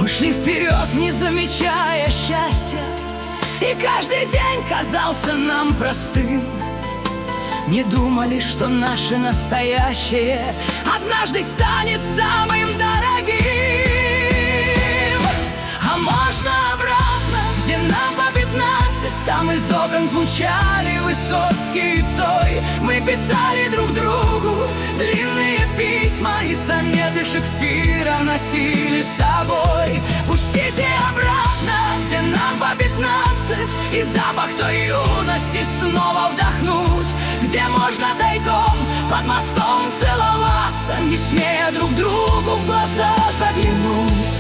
шли вперед, не замечая счастья, и каждый день казался нам простым. Не думали, что наше настоящее однажды станет самым дорогим. А можно обратно, где нам по 15, там из окон звучали Высоцкий и Цой. Мы писали друг другу длинные письма, и сонеты Шекспира носили с собой. Пустите обратно, где нам по 15, и запах той юности снова вдохнуть, где можно тайком под мостом целоваться, не смея друг другу в глаза заглянуть.